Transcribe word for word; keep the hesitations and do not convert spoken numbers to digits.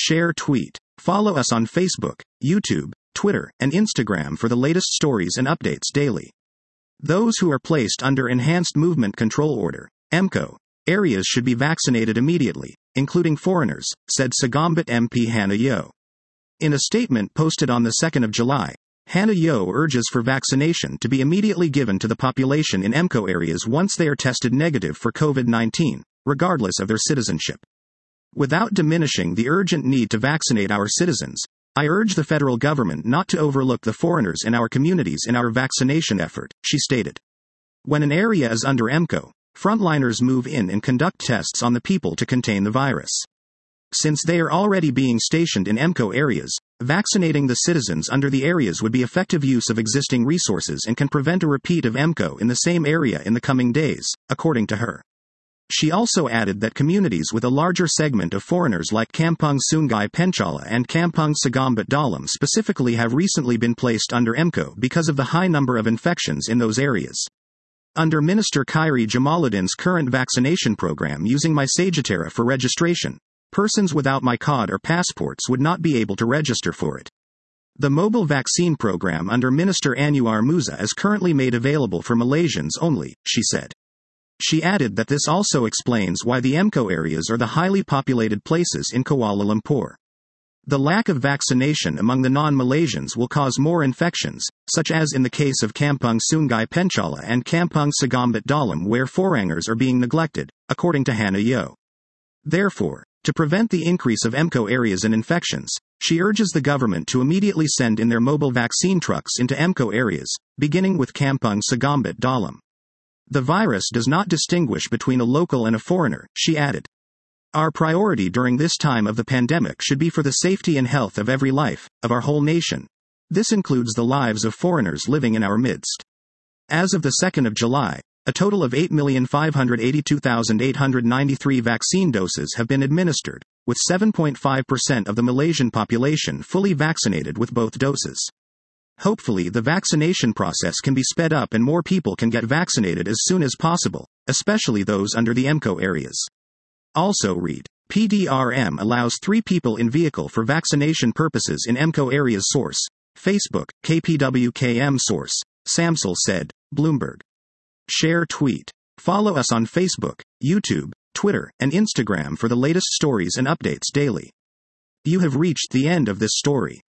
Share tweet. Follow us on Facebook, YouTube, Twitter, and Instagram for the latest stories and updates daily. Those who are placed under Enhanced Movement Control Order, E M C O, areas should be vaccinated immediately, including foreigners, said Sagambut M P Hannah Yeoh. In a statement posted on the second of July, Hannah Yeoh urges for vaccination to be immediately given to the population in E M C O areas once they are tested negative for COVID nineteen, regardless of their citizenship. Without diminishing the urgent need to vaccinate our citizens, I urge the federal government not to overlook the foreigners in our communities in our vaccination effort, she stated. When an area is under E M C O, frontliners move in and conduct tests on the people to contain the virus. Since they are already being stationed in E M C O areas, vaccinating the citizens under the areas would be effective use of existing resources and can prevent a repeat of E M C O in the same area in the coming days, according to her. She also added that communities with a larger segment of foreigners like Kampung Sungai Penchala and Kampung Sagambut Dalam specifically have recently been placed under E M C O because of the high number of infections in those areas. Under Minister Khairi Jamaluddin's current vaccination program using MySagittara for registration, persons without MyCard or passports would not be able to register for it. The mobile vaccine program under Minister Anwar Musa is currently made available for Malaysians only, she said. She added that this also explains why the E M C O areas are the highly populated places in Kuala Lumpur. The lack of vaccination among the non-Malaysians will cause more infections, such as in the case of Kampung Sungai Penchala and Kampung Sagambut Dalam where foreigners are being neglected, according to Hannah Yeoh. Therefore, to prevent the increase of E M C O areas and infections, she urges the government to immediately send in their mobile vaccine trucks into E M C O areas, beginning with Kampung Sagambut Dalam. The virus does not distinguish between a local and a foreigner, she added. Our priority during this time of the pandemic should be for the safety and health of every life, of our whole nation. This includes the lives of foreigners living in our midst. As of the second of July, a total of eight million five hundred eighty-two thousand eight hundred ninety-three vaccine doses have been administered, with seven point five percent of the Malaysian population fully vaccinated with both doses. Hopefully the vaccination process can be sped up and more people can get vaccinated as soon as possible, especially those under the E M C O areas. Also read, P D R M allows three people in vehicle for vaccination purposes in E M C O areas. Source, Facebook, K P W K M. Source, Samsel said, Bloomberg. Share tweet. Follow us on Facebook, YouTube, Twitter, and Instagram for the latest stories and updates daily. You have reached the end of this story.